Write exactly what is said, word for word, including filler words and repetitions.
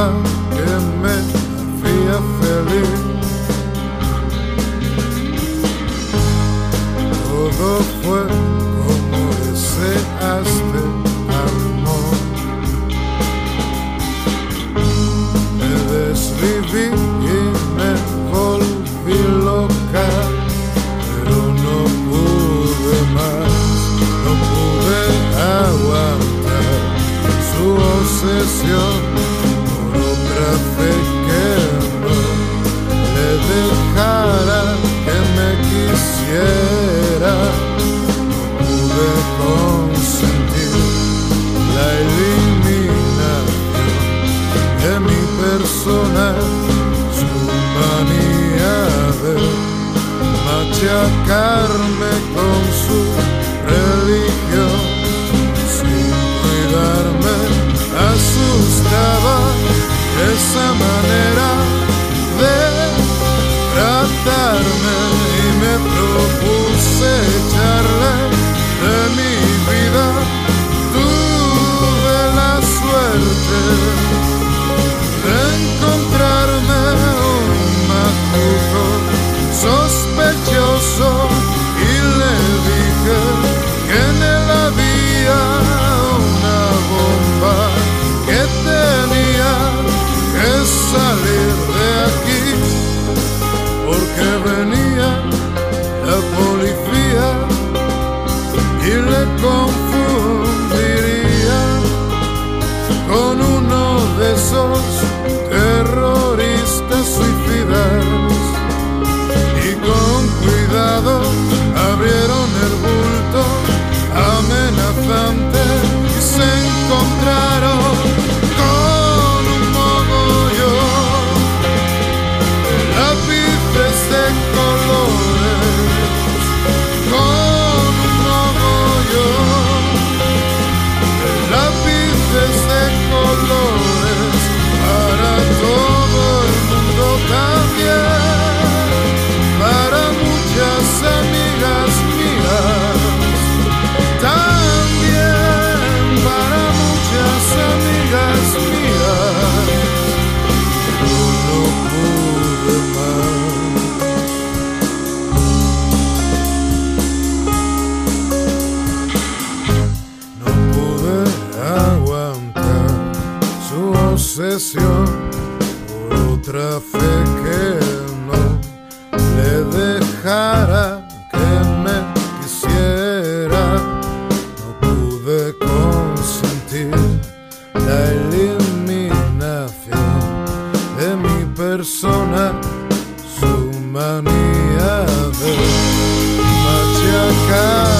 buscaba que me hacía feliz. Todo fue como deseaste, amor. Me desviví y me volví loca, pero no pude más, no pude aguantar su obsesión por otra fe que no le dejara que me quisiera. No pude consentir la eliminación de mi persona, su manía de machacarme con su religión. Sin cuidarme, asustaba esa manera de tratarme y me propuse echarle de mi vida. Tuve la suerte de encontrarme un macuco sospechoso y le dije que en él había una bomba que tenía que salir de aquí, porque venía la policía y le confundiría con uno de esos terroristas suicidas. Y con cuidado abrieron el bulto amenazante y se encontraron con un mogollón de lápices de colores, con un mogollón de lápices de colores para todo el mundo también, para muchas amigas mías, también para muchas amigas mías. Yo no pude más, no pude aguantar su obsesión por otra fe que no le dejara que me quisiera. No pude consentir la eliminación de mi persona, su manía de machacar